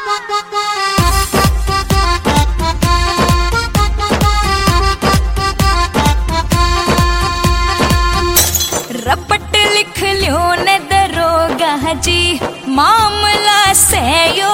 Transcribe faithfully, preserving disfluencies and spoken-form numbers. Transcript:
रपट लिख लियो ने दरोगा जी, मामला से